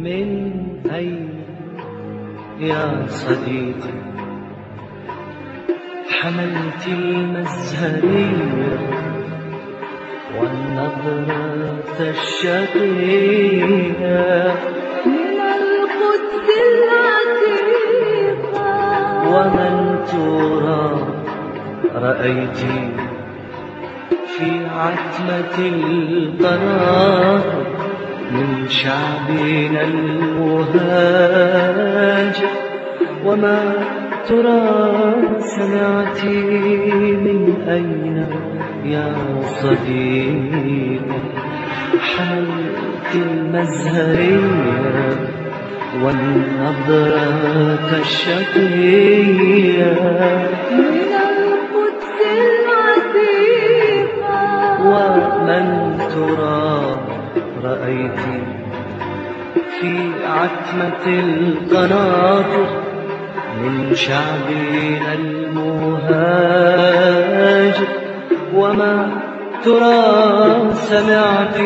من أين يا صديقي حملت المزهرية والنظرة الشقية من القدس العتيقة؟ ومن ترى رأيت في عتمة القناة من شعبنا المهاج؟ وما ترى سمعت من أين يا صديقي حملت المزهرية والنظرة الشقية من القدس العتيقة؟ ومن ترى رأيت في عتمة القناطر من شعبنا المهاج؟ وما ترى سمعت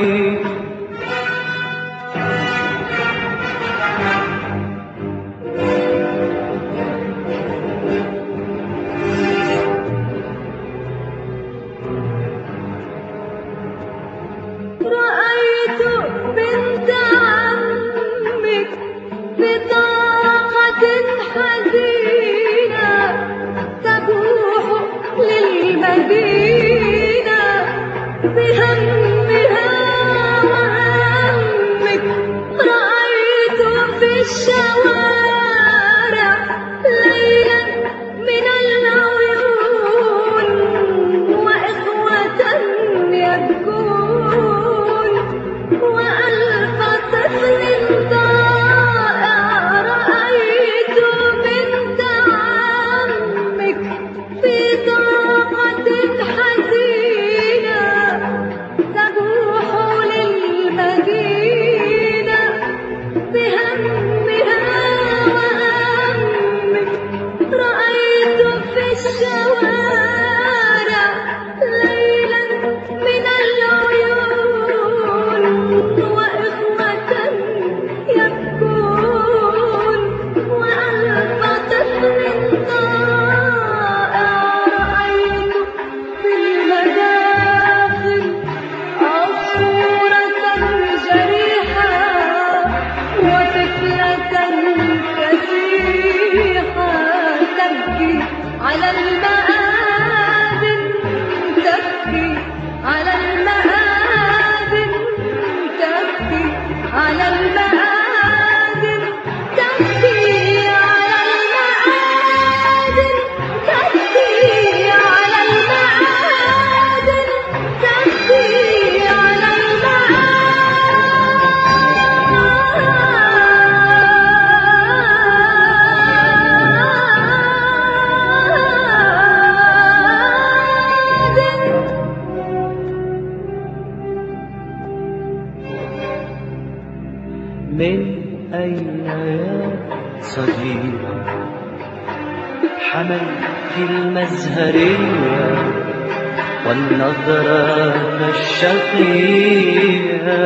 رأيت بنت عمك بطاقة حزينة تبوح للمدينة بهمها وهمك. رأيت في الشوارع ليلا من العيون وإخوة يبكون وألف طفل ضائع. رأيت بنت عمك في طاقة حزينة تبوح للمدينة بهمها وهمك. رأيت في الشوارع ليلا من العيون وإخوة يبكون وألف طفل ضائع. رأيت في المداخل عصفورة جريحة وطفلة كسيحة تبكي على المآذن، تبكي على المآذن، تبكي على المآذن، تبكي على المآذن، تبكي على المآذن، تبكي على من أين يا صديقي حملت المزهرية والنظرة الشقية؟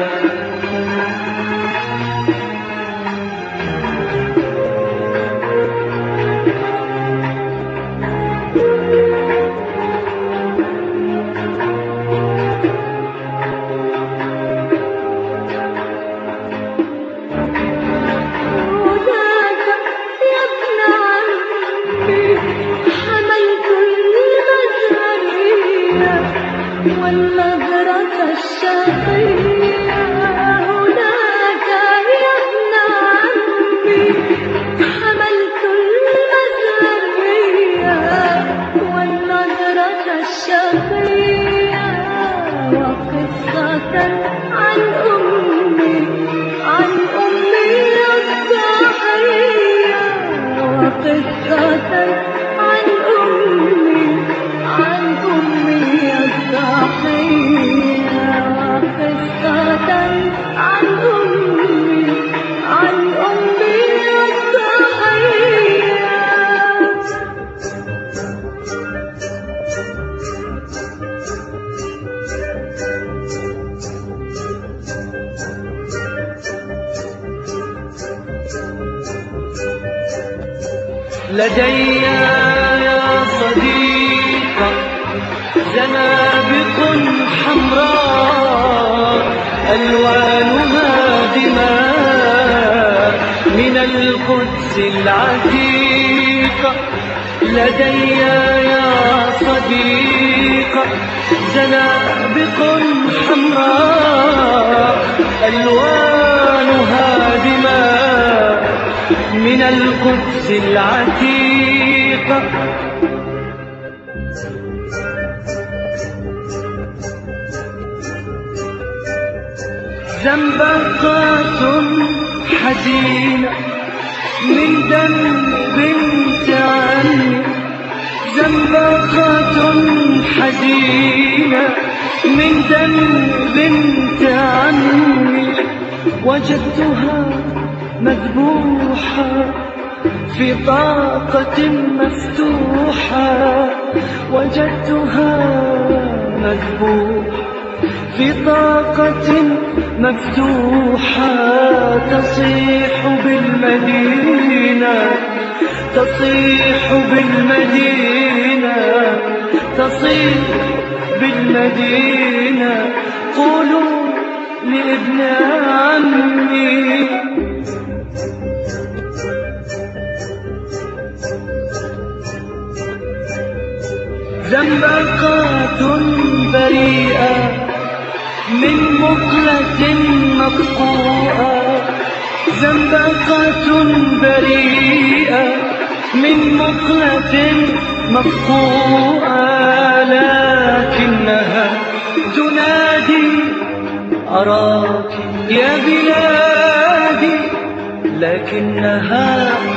والنظرة الشقية. هناك يا ابن عمي حملت المزهرية والنظرة الشقية. وقصة عن أمي، عن أمي الضحية. وقصة عن أمي، عن أمي الضحية. وقصة عن أمي، عن أمي الضحية. لدي يا صديق زنابق حمراء ألوانها دماء من القدس العتيقة. لدي يا صديق زنابق حمراء ألوانها دماء من القدس العتيقة. زنبقات حزينة من دم بنت عمي، زنبقات حزينة من دم بنت عمي، وجدتها مذبوحة في طاقة مفتوحة، وجدتها مذبوحة في طاقة مفتوحة، تصيح بالمدينة، تصيح بالمدينة، تصيح بالمدينة. قولوا لابن عمي زنبقات بريئة من مقلة مفقوءة، زنبقة بريئة من مقلة مفقوءة، لكنها تنادي أراك يا بلادي، لكنها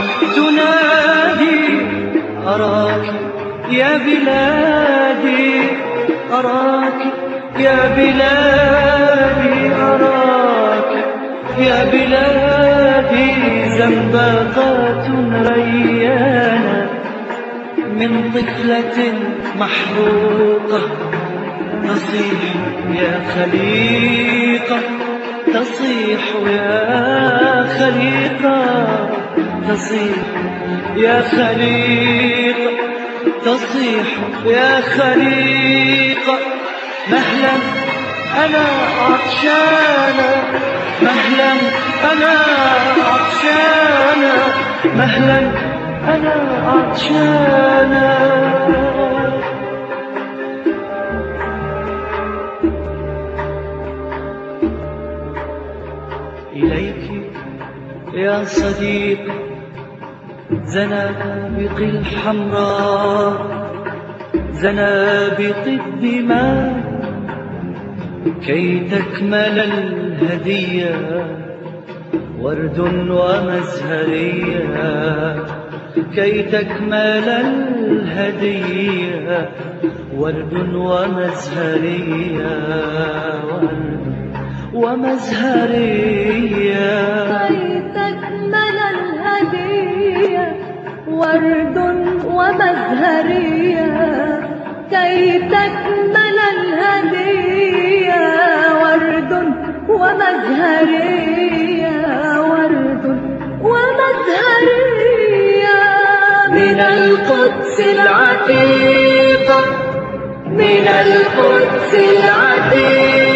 تنادي أراك يا بلادي، أراك يا بلادي، أراك يا بلادي. زنبقات ريانة من طفلة محروقة، تصيح يا خليقة، تصيح يا خليقة، تصيح يا خليقة، تصيح يا خليقة. مهلا أنا عطشانة، مهلا أنا عطشانة، مهلا أنا عطشانة. إليك يا صديق زنابق الحمراء، زنابق الدماء، كي تكمل الهدية ورد ومزهرية، كي تكمل الهدية ورد ومزهرية، ورد ومزهرية، كي تكمل الهدية ورد ومزهرية، كي تكمل الهدية ورد ومزهرية، ورد ومزهرية. من القدس العتيقة، من القدس العتيقة.